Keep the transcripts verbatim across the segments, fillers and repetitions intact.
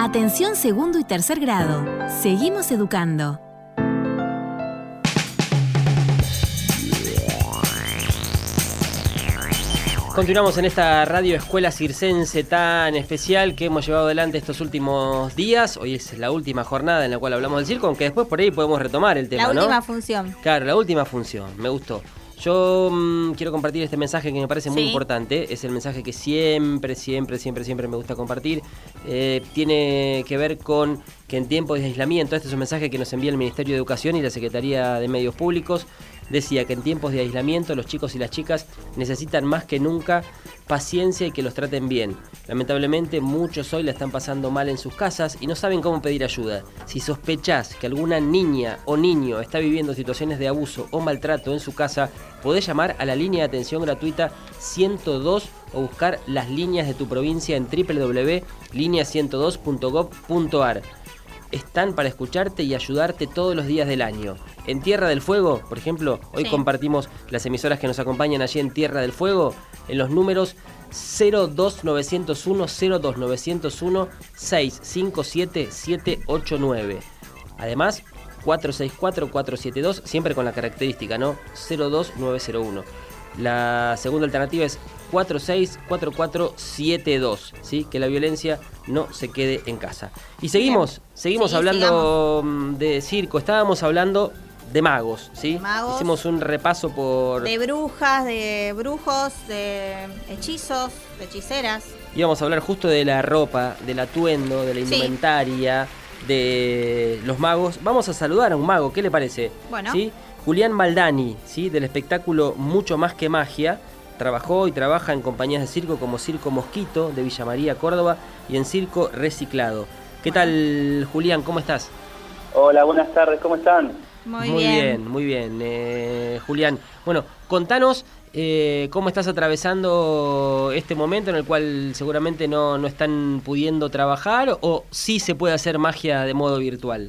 Atención segundo y tercer grado. Seguimos educando. Continuamos en esta radio escuela circense tan especial que hemos llevado adelante estos últimos días. Hoy es la última jornada en la cual hablamos del circo, aunque después por ahí podemos retomar el tema, La ¿no? última función. Claro, la última función, me gustó. Yo mmm, quiero compartir este mensaje que me parece muy sí. importante. Es el mensaje que siempre, siempre, siempre, siempre me gusta compartir. Eh, tiene que ver con que en tiempos de aislamiento, este es un mensaje que nos envía el Ministerio de Educación y la Secretaría de Medios Públicos, decía que en tiempos de aislamiento los chicos y las chicas necesitan más que nunca paciencia y que los traten bien. Lamentablemente muchos hoy la están pasando mal en sus casas y no saben cómo pedir ayuda. Si sospechás que alguna niña o niño está viviendo situaciones de abuso o maltrato en su casa, podés llamar a la línea de atención gratuita ciento dos o buscar las líneas de tu provincia en doble u doble u doble u punto línea ciento dos punto gov punto ar. Están para escucharte y ayudarte todos los días del año. En Tierra del Fuego, por ejemplo, hoy sí. compartimos las emisoras que nos acompañan allí en Tierra del Fuego, en los números cero dos nueve cero uno, cero dos nueve cero uno, seis cinco siete, siete ocho nueve. Además, cuatro seis cuatro, cuatro siete dos, siempre con la característica, ¿no? cero dos nueve cero uno. La segunda alternativa es cuatro seis cuatro cuatro siete dos, ¿sí? Que la violencia no se quede en casa. Y seguimos, Bien. seguimos sí, hablando sigamos. de circo, estábamos hablando de magos, ¿sí? Magos, hicimos un repaso por... De brujas, de brujos, de hechizos, de hechiceras. Íbamos a hablar justo de la ropa, del atuendo, de la indumentaria, sí. de los magos. Vamos a saludar a un mago, ¿qué le parece? Bueno. ¿Sí? Julián Maldani, ¿sí? Del espectáculo Mucho Más que Magia. Trabajó y trabaja en compañías de circo como Circo Mosquito de Villa María, Córdoba, y en Circo Reciclado. ¿Qué tal, Julián? ¿Cómo estás? Hola, buenas tardes, ¿cómo están? Muy, muy bien. bien, muy bien, eh, Julián. Bueno, contanos eh, cómo estás atravesando este momento en el cual seguramente no, no están pudiendo trabajar, o sí se puede hacer magia de modo virtual.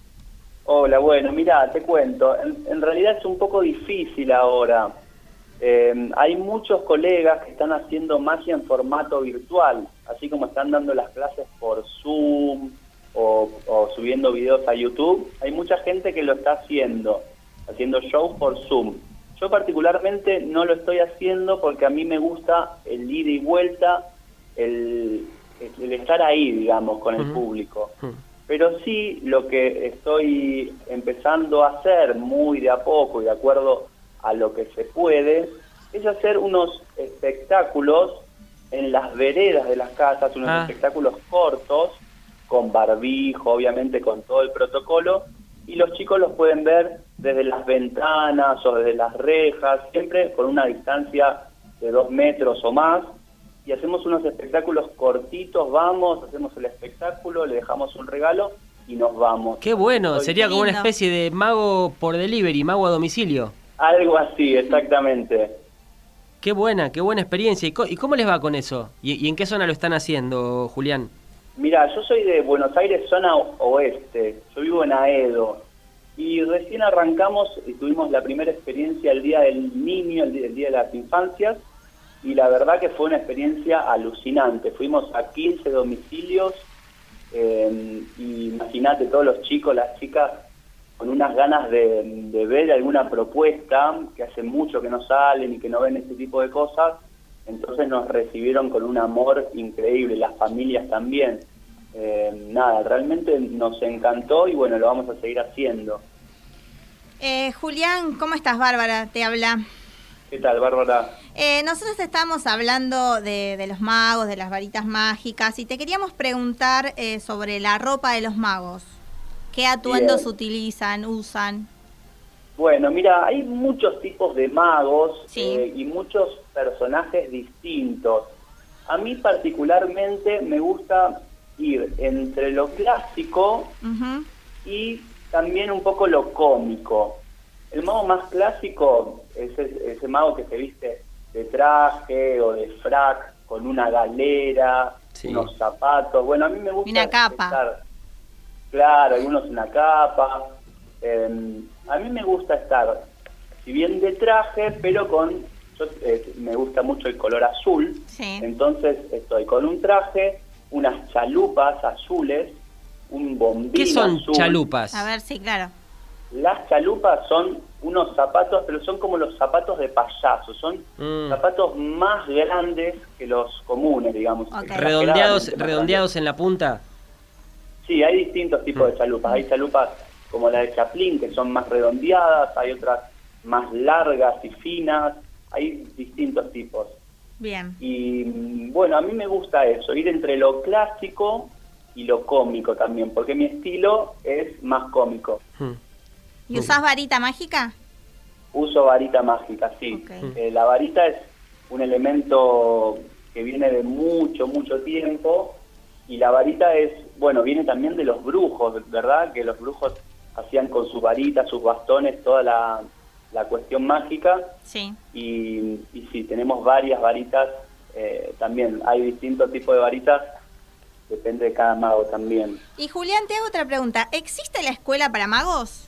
Hola, bueno, mirá, te cuento. En, en realidad es un poco difícil ahora. Eh, hay muchos colegas que están haciendo magia en formato virtual, así como están dando las clases por Zoom o, o subiendo videos a YouTube. Hay mucha gente que lo está haciendo, haciendo shows por Zoom. Yo particularmente no lo estoy haciendo porque a mí me gusta el ida y vuelta, el, el estar ahí, digamos, con el uh-huh. público. Uh-huh. Pero sí, lo que estoy empezando a hacer muy de a poco y de acuerdo a lo que se puede, es hacer unos espectáculos en las veredas de las casas, unos ah. espectáculos cortos, con barbijo, obviamente con todo el protocolo, y los chicos los pueden ver desde las ventanas o desde las rejas, siempre con una distancia de dos metros o más, y hacemos unos espectáculos cortitos, vamos, hacemos el espectáculo, le dejamos un regalo y nos vamos. Qué bueno, Estoy sería como lindo. una especie de mago por delivery, mago a domicilio. Algo así, exactamente. Qué buena, qué buena experiencia. ¿Y, co- y cómo les va con eso? ¿Y, ¿Y en qué zona lo están haciendo, Julián? Mira, yo soy de Buenos Aires, zona oeste. Yo vivo en Aedo. Y recién arrancamos y tuvimos la primera experiencia el Día del Niño, el Día, el día de las Infancias. Y la verdad que fue una experiencia alucinante. Fuimos a quince domicilios. Eh, y imagínate todos los chicos, las chicas, con unas ganas de, de ver alguna propuesta, que hace mucho que no salen y que no ven este tipo de cosas. Entonces nos recibieron con un amor increíble, las familias también. Eh, nada, realmente nos encantó y bueno, lo vamos a seguir haciendo. Eh, Julián, ¿cómo estás? Bárbara te habla. ¿Qué tal, Bárbara? Eh, nosotros estamos hablando de, de los magos, de las varitas mágicas, y te queríamos preguntar eh, sobre la ropa de los magos. ¿Qué atuendos Bien. utilizan, usan? Bueno, mira, hay muchos tipos de magos sí. eh, y muchos personajes distintos. A mí particularmente me gusta ir entre lo clásico uh-huh. y también un poco lo cómico. El mago más clásico es ese, ese mago que se viste de traje o de frac, con una galera, sí. unos zapatos. Bueno, a mí me gusta una capa. estar, claro, algunos una capa. Eh, a mí me gusta estar, si bien de traje, pero con, yo, eh, me gusta mucho el color azul. Sí. Entonces estoy con un traje unas chalupas azules, un bombín ¿Qué son azul. chalupas? A ver, sí, claro. Las chalupas son unos zapatos, pero son como los zapatos de payaso, son Mm. zapatos más grandes que los comunes, digamos. Ok. Redondeados, exageradamente más redondeados en la punta. grandes. Sí, hay distintos tipos de chalupas. Hay chalupas como la de Chaplin, que son más redondeadas, hay otras más largas y finas, hay distintos tipos. Bien. Y mm, bueno, a mí me gusta eso, ir entre lo clásico y lo cómico también, porque mi estilo es más cómico. Mm. ¿Y usás varita mágica? Uso varita mágica, sí. Ok. Eh, la varita es un elemento que viene de mucho, mucho tiempo, y la varita es, bueno, viene también de los brujos, ¿verdad? Que los brujos hacían con sus varitas, sus bastones, toda la, la cuestión mágica, Sí. y, y sí, tenemos varias varitas, eh, también hay distintos tipos de varitas, depende de cada mago también. Y Julián, te hago otra pregunta. ¿Existe la escuela para magos?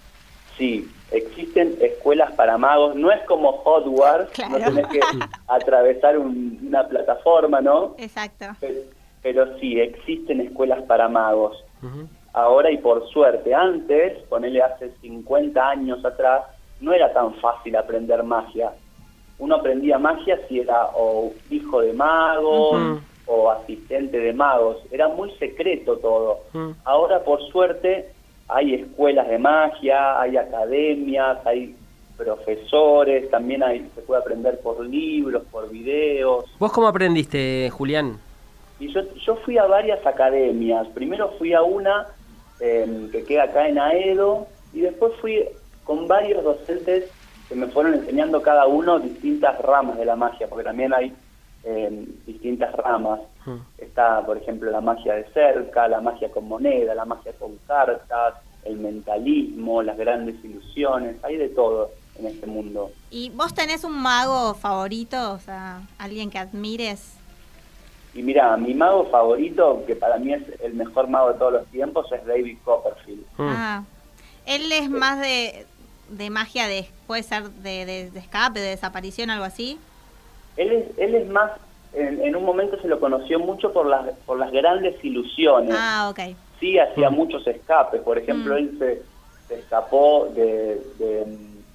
Sí, existen escuelas para magos, no es como Hogwarts, Claro. no tenés que atravesar un- una plataforma, ¿no? Exacto. Pero, pero sí, existen escuelas para magos. Ujú. Ahora y por suerte, antes, ponele hace cincuenta años atrás, no era tan fácil aprender magia. Uno aprendía magia si era o hijo de magos Ujú. o asistente de magos, era muy secreto todo. Ujú. Ahora por suerte hay escuelas de magia, hay academias, hay profesores, también hay, se puede aprender por libros, por videos. ¿Vos cómo aprendiste, Julián? Y yo, yo fui a varias academias. Primero fui a una eh, que queda acá en Aedo, y después fui con varios docentes que me fueron enseñando cada uno distintas ramas de la magia, porque también hay eh, distintas ramas. Mm. Está, por ejemplo, la magia de cerca, la magia con moneda, la magia con cartas, el mentalismo, las grandes ilusiones, hay de todo en este mundo. ¿Y vos tenés un mago favorito? O sea, alguien que admires. Y mira, mi mago favorito, que para mí es el mejor mago de todos los tiempos, es David Copperfield. Mm. Ah. Él es más de, de magia, de puede ser de, de, de escape, de desaparición, algo así. Él es, él es más, en, en un momento se lo conoció mucho por las, por las grandes ilusiones. Ah, ok. Sí, hacía Mm. muchos escapes. Por ejemplo, Mm. él se, se escapó de, de,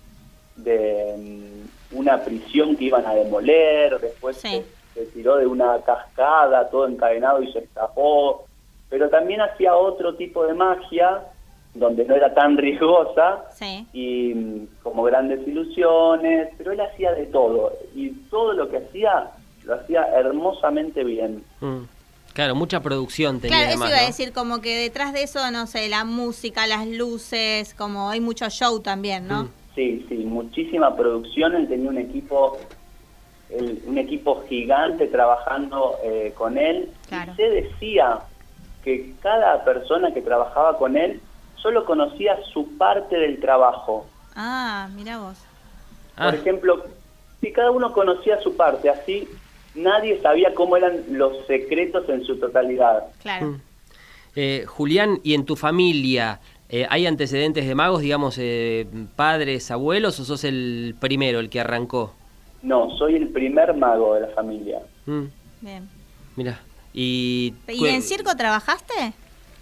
de una prisión que iban a demoler, después Sí. se, se tiró de una cascada, todo encadenado, y se escapó. Pero también hacía otro tipo de magia, donde no era tan riesgosa, Sí. y mm, como grandes ilusiones, pero él hacía de todo, y todo lo que hacía, lo hacía hermosamente bien. Mm. Claro, mucha producción tenía Claro, eso además, iba a ¿no? decir, como que detrás de eso, no sé, la música, las luces, como hay mucho show también, ¿no? Mm. Sí, sí, muchísima producción. Él tenía un equipo, el- un equipo gigante trabajando eh, con él. Claro. Y se decía que cada persona que trabajaba con él solo conocía su parte del trabajo. Ah, mira vos. Ah, Por ejemplo, si cada uno conocía su parte, así nadie sabía cómo eran los secretos en su totalidad. Claro. mm. Eh, Julián, ¿y en tu familia eh, hay antecedentes de magos, digamos, eh, padres, abuelos, o sos el primero, el que arrancó? No, soy el primer mago de la familia. Mm. Bien. Mirá. ¿Y, ¿Y en circo trabajaste?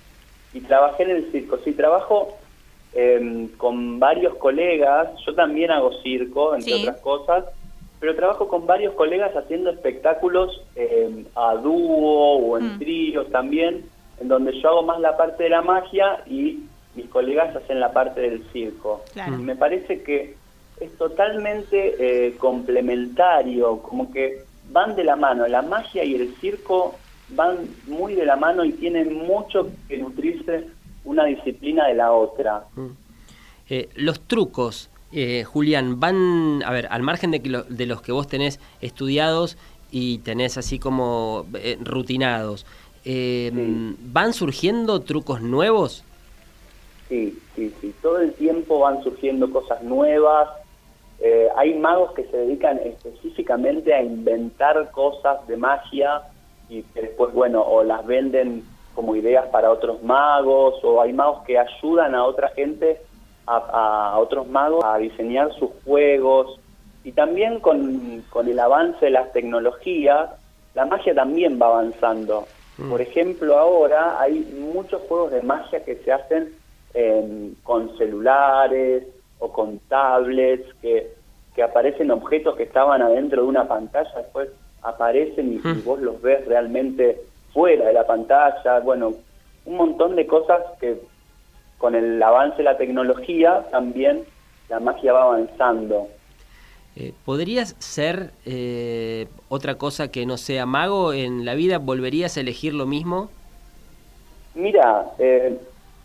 Y trabajé en el circo. Sí, trabajo eh, con varios colegas. Yo también hago circo, entre Sí. otras cosas. Pero trabajo con varios colegas haciendo espectáculos eh, a dúo o en Mm. tríos también, en donde yo hago más la parte de la magia y mis colegas hacen la parte del circo. Claro. Y me parece que es totalmente eh, complementario, como que van de la mano. La magia y el circo van muy de la mano y tienen mucho que nutrirse una disciplina de la otra. Mm. Eh, los trucos, eh, Julián, van, a ver, al margen de, que lo- de los que vos tenés estudiados y tenés así como eh, rutinados, eh, Sí. ¿van surgiendo trucos nuevos? Sí, sí, sí. Todo el tiempo van surgiendo cosas nuevas. Eh, hay magos que se dedican específicamente a inventar cosas de magia y que después, bueno, o las venden como ideas para otros magos, o hay magos que ayudan a otra gente, a, a otros magos, a diseñar sus juegos. Y también con, con el avance de las tecnologías, la magia también va avanzando. Mm. Por ejemplo, ahora hay muchos juegos de magia que se hacen eh, con celulares o con tablets, que, que aparecen objetos que estaban adentro de una pantalla, después aparecen y, mm. y vos los ves realmente fuera de la pantalla. Bueno, un montón de cosas que con el avance de la tecnología también la magia va avanzando. Eh, ¿Podrías ser eh, otra cosa que no sea mago en la vida? ¿Volverías a elegir lo mismo? Mira, eh,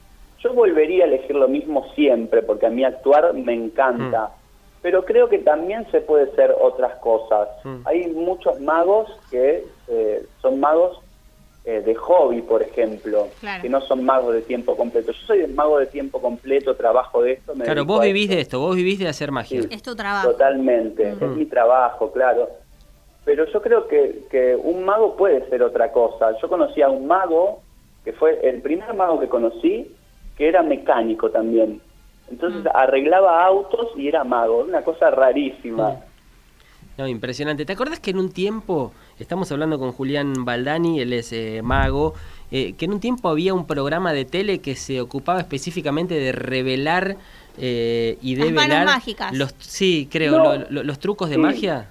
yo volvería a elegir lo mismo siempre, porque a mí actuar me encanta. Mm. Pero creo que también se puede ser otras cosas. Mm. Hay muchos magos que eh, son magos eh, de hobby, por ejemplo, claro. que no son magos de tiempo completo. Yo soy mago de tiempo completo, trabajo de esto. Me claro, vos vivís esto. de esto, vos vivís de hacer magia. Sí, es tu trabajo. Totalmente, mm. es mi trabajo, claro. Pero yo creo que, que un mago puede ser otra cosa. Yo conocí a un mago, que fue el primer mago que conocí, que era mecánico también. Entonces mm. arreglaba autos y era mago, una cosa rarísima. Mm. No, impresionante. ¿Te acordás que en un tiempo, estamos hablando con Julián Baldani, él es eh, mago, eh, que en un tiempo había un programa de tele que se ocupaba específicamente de revelar eh, y de Las velar manos mágicas. Los, sí, creo, no. lo, lo, los trucos de sí. magia?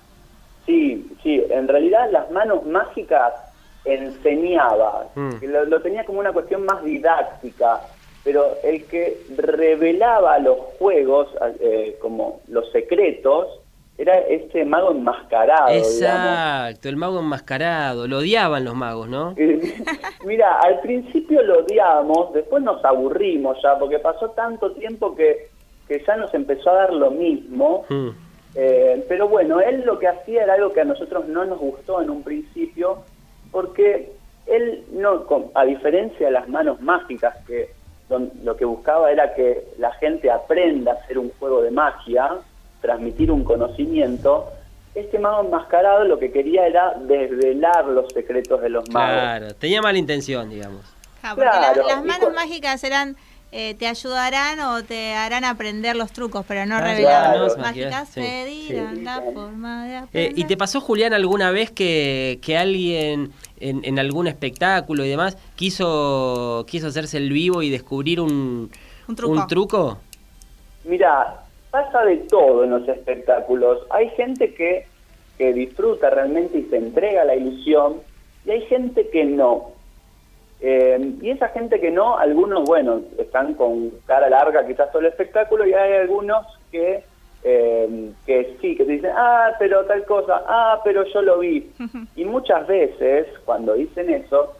Sí, sí, en realidad las manos mágicas enseñaba, mm. que lo, lo tenía como una cuestión más didáctica, pero el que revelaba los juegos, eh, como los secretos, era este mago enmascarado. Exacto, digamos. El mago enmascarado, lo odiaban los magos, ¿no? Mira, al principio lo odiábamos, después nos aburrimos ya, porque pasó tanto tiempo que, que ya nos empezó a dar lo mismo. Mm. Eh, pero bueno, él lo que hacía era algo que a nosotros no nos gustó en un principio, porque él, no, a diferencia de las manos mágicas, que don, lo que buscaba era que la gente aprenda a hacer un juego de magia, transmitir un conocimiento, este mago enmascarado lo que quería era desvelar los secretos de los magos. Claro, tenía mala intención, digamos. Ah, porque claro, la, las manos con... mágicas eran... Eh, te ayudarán o te harán aprender los trucos, pero no ah, revelar las claro. mágicas, sí. te dirán sí. la forma de aprender. Eh, ¿Y te pasó, Julián, alguna vez que, que alguien en, en algún espectáculo y demás quiso quiso hacerse el vivo y descubrir un, ¿Un truco? un truco? Mira, pasa de todo en los espectáculos. Hay gente que, que disfruta realmente y se entrega a la ilusión, y hay gente que no. Eh, y esa gente que no, algunos, bueno, están con cara larga quizás todo el espectáculo, y hay algunos que eh, que sí, que te dicen, ah, pero tal cosa, ah, pero yo lo vi. Y muchas veces, cuando dicen eso,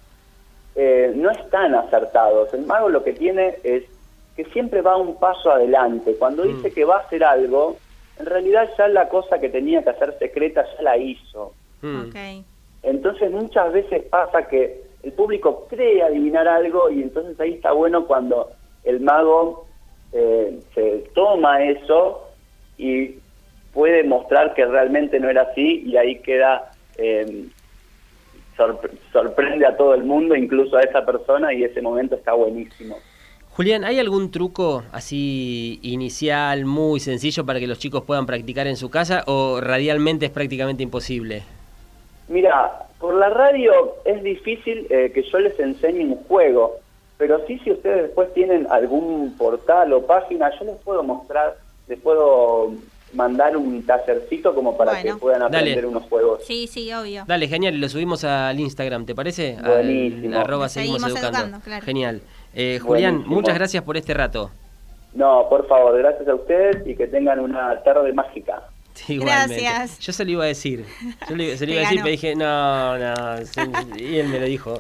eh, no están acertados. El mago lo que tiene es que siempre va un paso adelante. Cuando mm. dice que va a hacer algo, en realidad ya la cosa que tenía que hacer secreta ya la hizo. Mm. Okay. Entonces muchas veces pasa que el público cree adivinar algo, y entonces ahí está bueno cuando el mago eh, se toma eso y puede mostrar que realmente no era así, y ahí queda, eh, sorpre- sorprende a todo el mundo, incluso a esa persona, y ese momento está buenísimo. Julián, ¿hay algún truco así inicial, muy sencillo para que los chicos puedan practicar en su casa, o radialmente es prácticamente imposible? Mira, por la radio es difícil eh, que yo les enseñe un juego, pero sí, si ustedes después tienen algún portal o página, yo les puedo mostrar, les puedo mandar un tallercito como para bueno, que puedan aprender dale. unos juegos. Sí, sí, obvio. Dale, genial, y lo subimos al Instagram, ¿te parece? Buenísimo. Al, arroba seguimos, seguimos educando. educando claro. Genial. Eh, Julián, Buenísimo. Muchas gracias por este rato. No, por favor, gracias a ustedes y que tengan una tarde mágica. Sí, igualmente. Gracias. Yo se lo iba a decir. Yo le, se lo iba a decir, pero dije, no, no. Sí, y él me lo dijo.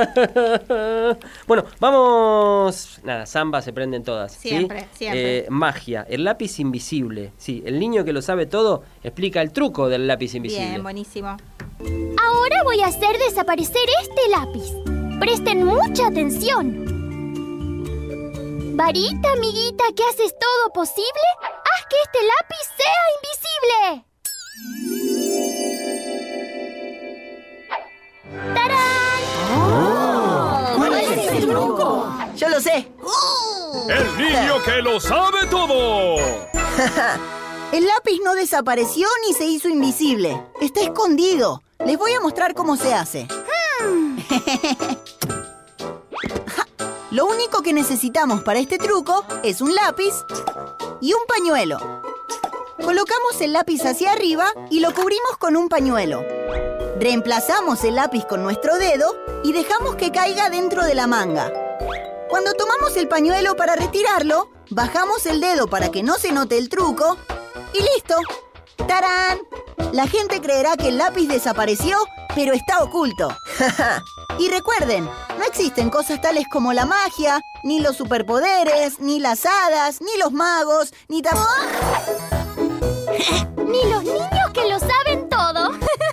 Bueno, vamos. Nada, samba se prenden todas. Siempre, ¿sí? siempre. Eh, magia, el lápiz invisible. Sí, el niño que lo sabe todo explica el truco del lápiz invisible. Bien, buenísimo. Ahora voy a hacer desaparecer este lápiz. Presten mucha atención. Varita, amiguita, que haces todo posible, haz que este lápiz sea invisible. ¡Tarán! Oh, ¿Cuál es ese truco? ¡Yo lo sé! ¡El niño que lo sabe todo! El lápiz no desapareció ni se hizo invisible. Está escondido. Les voy a mostrar cómo se hace. Hmm. Lo único que necesitamos para este truco es un lápiz y un pañuelo. Colocamos el lápiz hacia arriba y lo cubrimos con un pañuelo. Reemplazamos el lápiz con nuestro dedo y dejamos que caiga dentro de la manga. Cuando tomamos el pañuelo para retirarlo, bajamos el dedo para que no se note el truco y ¡listo! ¡Tarán! La gente creerá que el lápiz desapareció, pero está oculto. Y recuerden, no existen cosas tales como la magia, ni los superpoderes, ni las hadas, ni los magos, ni tampoco... Ni los niños que lo saben todo.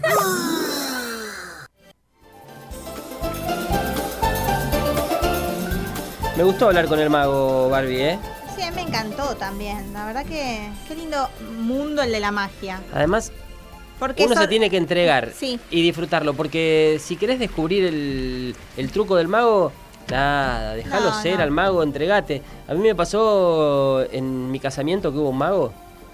Me gustó hablar con el mago, Barbie, ¿eh? Sí, me encantó también. La verdad que qué lindo mundo el de la magia. Además, Porque uno eso... se tiene que entregar sí. y disfrutarlo, porque si querés descubrir el, el truco del mago, nada, déjalo No, ser no. al mago, entregate. A mí me pasó en mi casamiento que hubo un mago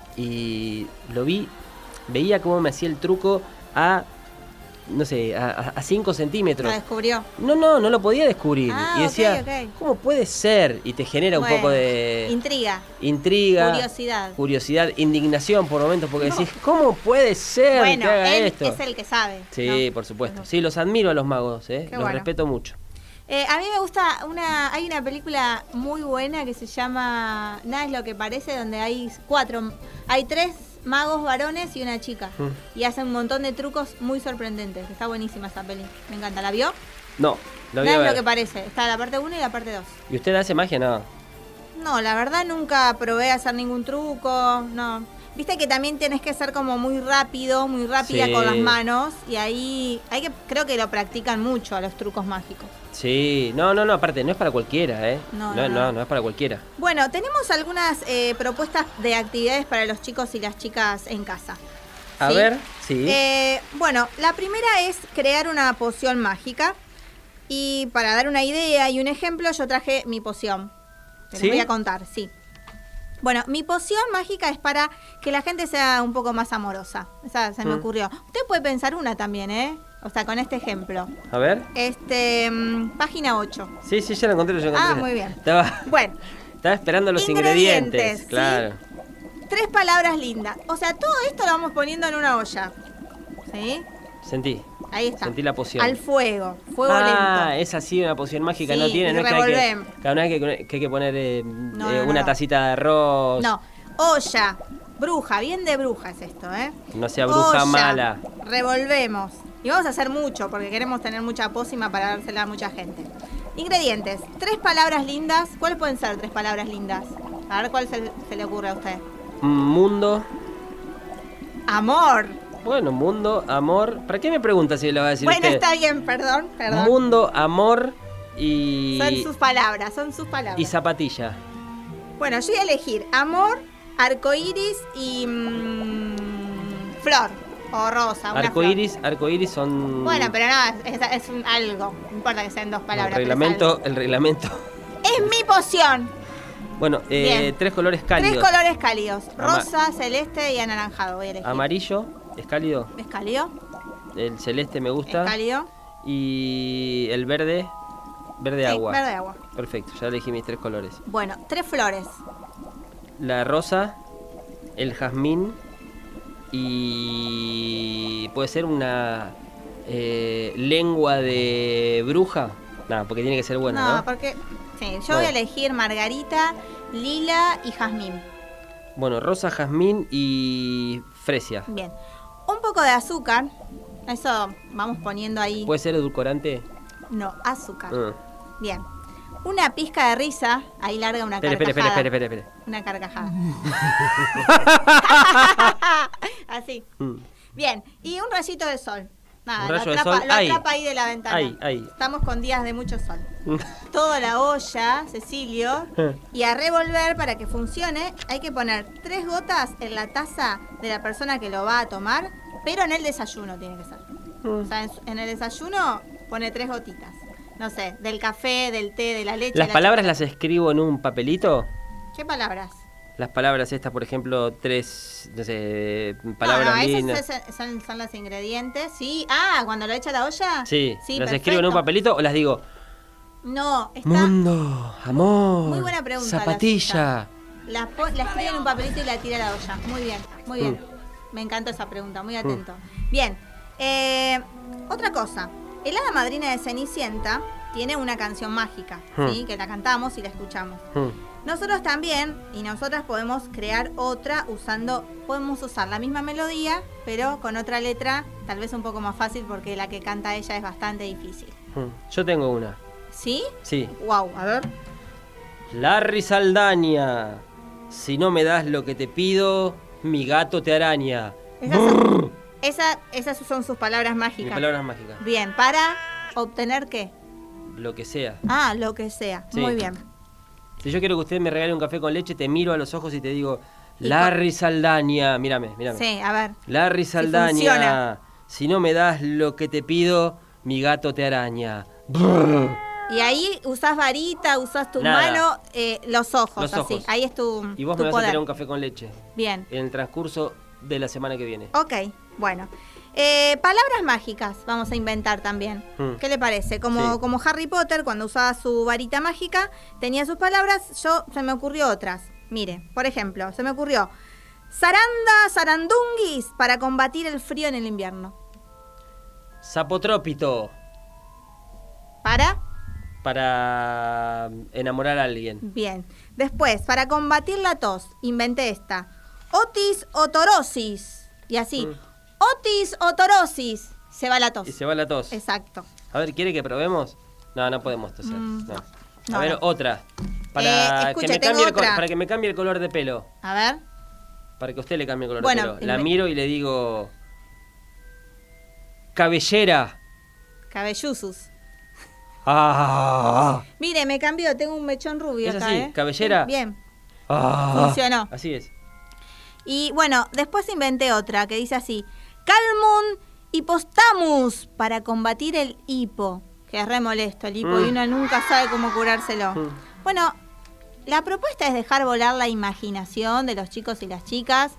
y lo vi, veía cómo me hacía el truco a, no sé, a cinco centímetros. Lo descubrió. No, no, no lo podía descubrir. Ah, y decía, ok, ok. ¿cómo puede ser? Y te genera un Bueno, poco de... intriga. Intriga. Curiosidad. Curiosidad, indignación por momentos, porque decís, ¿cómo puede ser Bueno, que haga él esto? es el que sabe. Sí, ¿no? por supuesto. Bueno. Sí, los admiro a los magos, ¿eh? Qué Los bueno. respeto mucho. Eh, a mí me gusta una, hay una película muy buena que se llama Nada es lo que parece, donde hay cuatro, hay tres magos varones y una chica. Mm. Y hacen un montón de trucos muy sorprendentes. Está buenísima esa peli. Me encanta. ¿La vio? No, lo voy Nada a es ver. lo que parece. Está la parte uno y la parte dos. ¿Y usted hace magia? No. No, la verdad nunca probé a hacer ningún truco. No. Viste que también tienes que ser como muy rápido, muy rápida Sí. con las manos. Y ahí hay que, creo que lo practican mucho a los trucos mágicos. Sí, no, no, no, aparte, no es para cualquiera, ¿eh? No, no, no, no, no. no es para cualquiera. Bueno, tenemos algunas eh, propuestas de actividades para los chicos y las chicas en casa. A ¿Sí? ver, sí. Eh, bueno, la primera es crear una poción mágica. Y para dar una idea y un ejemplo, yo traje mi poción. Te ¿Sí? lo voy a contar, sí. Bueno, mi poción mágica es para que la gente sea un poco más amorosa. Esa se me Mm. ocurrió. Usted puede pensar una también, ¿eh? O sea, con este ejemplo. A ver. Este, mm, página ocho. Sí, sí, ya lo encontré, ya lo encontré. Ah, muy bien. Estaba, Bueno, estaba esperando los Ingredientes, ingredientes, ¿sí? claro. tres palabras lindas. O sea, todo esto lo vamos poniendo en una olla. ¿Sí? Sentí. Ahí está. Sentí la poción. Al fuego. Fuego ah, lento. es así una poción mágica, Sí, no tiene, y no es que hay que, revolvemos. cada una vez que, que hay que poner eh, No, eh, no, una no. tacita de arroz. No, olla. Bruja, bien de bruja es esto, ¿eh? No sea bruja Olla, mala. Revolvemos. Y vamos a hacer mucho, porque queremos tener mucha pócima para dársela a mucha gente. Ingredientes. Tres palabras lindas. ¿Cuáles pueden ser tres palabras lindas? A ver cuál se, se le ocurre a usted. Mundo. Amor. Bueno, mundo, amor. ¿Para qué me pregunta si lo va a decir Bueno, usted? está bien, perdón, perdón. Mundo, amor y... Son sus palabras, son sus palabras. y zapatilla. Bueno, yo voy a elegir amor, arcoíris y mm, flor o rosa. Una Arcoiris, arcoiris son... flor. Bueno, pero no, es, es un algo. No importa que sean dos palabras. el pero es reglamento, algo. el reglamento. Es mi poción. Bueno, eh, Bien. tres colores cálidos. Tres colores cálidos. Ama- Rosa, celeste y anaranjado. Voy a elegir. Amarillo, es cálido. ¿Es cálido? El celeste me ¿Es gusta. cálido? Y el verde, verde Sí, agua. verde agua. Perfecto, ya elegí mis tres colores. Bueno, tres flores. La rosa, el jazmín y puede ser una eh, lengua de bruja. No, porque tiene que ser buena, no, ¿no? porque... Sí, yo Bueno. voy a elegir margarita, lila y jazmín. Bueno, rosa, jazmín y fresia. Bien. Un poco de azúcar. Eso vamos poniendo ahí. ¿Puede ser edulcorante? No, azúcar. Mm. Bien. Una pizca de risa. Ahí larga una Espere, espere, carcajada. espere, espere, espere. Una carcajada. Así. Mm. Bien. Y un rayito de sol. Nada, Un lo rayo de atrapa, sol. lo Ahí. atrapa ahí de la ventana. Ahí, ahí. Estamos con días de mucho sol. Toda la olla, Cecilio. Y a revolver para que funcione, hay que poner tres gotas en la taza de la persona que lo va a tomar, pero en el desayuno tiene que ser. O sea, en, su- en el desayuno pone tres gotitas. No sé, del café, del té, de la leche. ¿Las de la palabras las chocolate. escribo en un papelito? ¿Qué palabras? las palabras estas, por ejemplo, tres, no sé, palabras no, no, lindas. Esas son, son los ingredientes, sí. Ah, cuando lo echa a la olla. Sí, sí ¿las perfecto. escribo en un papelito o las digo? No, está... Mundo, amor, muy buena pregunta, zapatilla. La, la, la escribe en un papelito y la tira a la olla. Muy bien, muy bien. Mm. Me encantó esa pregunta, muy atento. Mm. Bien, eh, otra cosa. El hada madrina de Cenicienta tiene una canción mágica, mm. ¿sí? Que la cantamos y la escuchamos. Mm. Nosotros también, y nosotras podemos crear otra usando, podemos usar la misma melodía, pero con otra letra, tal vez un poco más fácil porque la que canta ella es bastante difícil. Mm. Yo tengo una. ¿Sí? Sí. Wow, a ver. Larry Saldaña, si no me das lo que te pido, mi gato te araña. Esas son, esa, esas son sus palabras mágicas. Mis palabras mágicas. Bien, ¿para obtener qué? Lo que sea. Ah, lo que sea. Sí. Muy bien. Si yo quiero que usted me regale un café con leche, te miro a los ojos y te digo, Larry Saldaña, mírame, mírame. Sí, a ver. Larry Saldaña, si, si no me das lo que te pido, mi gato te araña. Y ahí usás varita, usás tu Nada. mano, eh, los ojos, los así. Ojos. Ahí es tu Y vos tu me vas poder. a tirar un café con leche. Bien. En el transcurso de la semana que viene. Ok, bueno. Eh, palabras mágicas vamos a inventar también. Hmm. ¿Qué le parece? Como, sí. como Harry Potter, cuando usaba su varita mágica, tenía sus palabras, yo se me ocurrió otras. Mire, por ejemplo, se me ocurrió zaranda, zarandunguis, para combatir el frío en el invierno. Zapotrópito. ¿Para? Para enamorar a alguien. Bien. Después, para combatir la tos, inventé esta. Otis otorosis. Y así. Mm. Otis otorosis. Se va la tos. Y se va la tos. Exacto. A ver, ¿quiere que probemos? No, no podemos toser. Mm. No. A no, ver, no. otra. Para, eh, escuche, que me cambie el, otra. para que me cambie el color de pelo. A ver. Para que usted le cambie el color bueno, de pelo. La miro y le digo... Cabellera. Cabelluzus. Ah. Mire, me cambió, tengo un mechón rubio ¿Es acá, así? ¿eh? ¿Cabellera? Bien. Ah. Funcionó. Así es. Y bueno, después inventé otra que dice así. Calmum hipostamus, para combatir el hipo, que es re molesto el hipo mm. y uno nunca sabe cómo curárselo. Mm. Bueno, la propuesta es dejar volar la imaginación de los chicos y las chicas,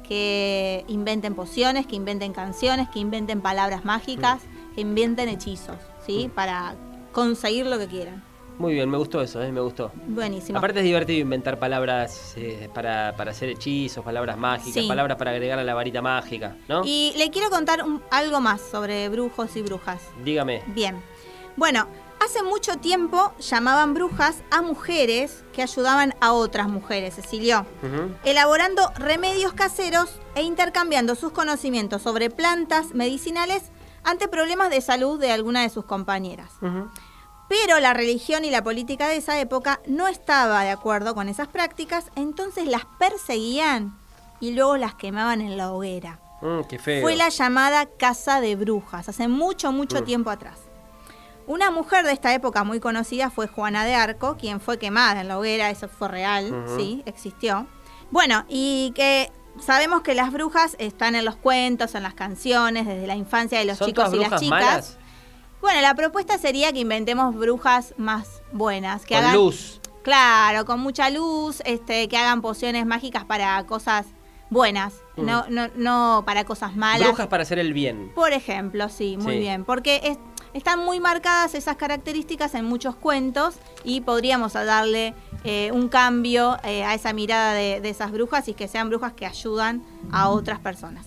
que inventen pociones, que inventen canciones, que inventen palabras mágicas, mm. que inventen hechizos, ¿sí? Mm. Para conseguir lo que quieran. Muy bien, me gustó eso, ¿eh? Me gustó. Buenísimo. Aparte es divertido inventar palabras eh, para, para hacer hechizos, palabras mágicas, sí. palabras para agregar a la varita mágica, ¿no? Y le quiero contar un, algo más sobre brujos y brujas. Dígame. Bien. Bueno, hace mucho tiempo llamaban brujas a mujeres que ayudaban a otras mujeres, Cecilio, uh-huh. elaborando remedios caseros e intercambiando sus conocimientos sobre plantas medicinales ante problemas de salud de alguna de sus compañeras. Uh-huh. Pero la religión y la política de esa época no estaba de acuerdo con esas prácticas, entonces las perseguían y luego las quemaban en la hoguera. Mm, qué feo. Fue la llamada caza de brujas, hace mucho, mucho mm. tiempo atrás. Una mujer de esta época muy conocida fue Juana de Arco, quien fue quemada en la hoguera, eso fue real, uh-huh. sí, existió. Bueno, y que sabemos que las brujas están en los cuentos, en las canciones, desde la infancia de los ¿Son chicos todas y las brujas chicas. Malas? Bueno, la propuesta sería que inventemos brujas más buenas. Que con hagan, luz. Claro, con mucha luz, este, que hagan pociones mágicas para cosas buenas, mm. no, no, no para cosas malas. Brujas para hacer el bien. Por ejemplo, sí, muy sí. bien. Porque es, están muy marcadas esas características en muchos cuentos y podríamos darle eh, un cambio eh, a esa mirada de, de esas brujas y que sean brujas que ayudan a otras personas.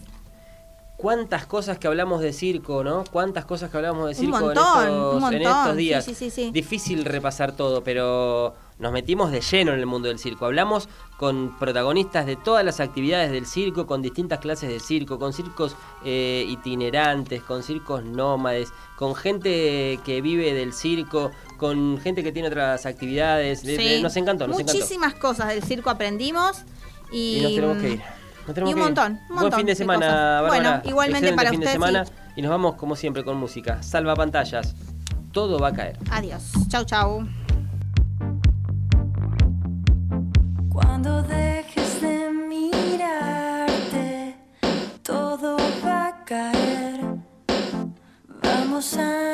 Cuántas cosas que hablamos de circo, ¿no? Cuántas cosas que hablamos de circo un montón, en, estos, un montón. en estos días. Sí, sí, sí, sí. Difícil repasar todo, pero nos metimos de lleno en el mundo del circo. Hablamos con protagonistas de todas las actividades del circo, con distintas clases de circo, con circos eh, itinerantes, con circos nómades, con gente que vive del circo, con gente que tiene otras actividades. Sí. De, de, nos encantó, nos Muchísimas encantó. cosas del circo aprendimos y, y nos tenemos que ir. Y un montón, un montón. Buen fin de semana, de Bárbara. Bueno, igualmente excelente para fin usted, de semana. Sí. Y nos vamos, como siempre, con música. Salva pantallas. Todo va a caer. Adiós. Chau, chau. Cuando dejes de mirarte, todo va a caer. Vamos a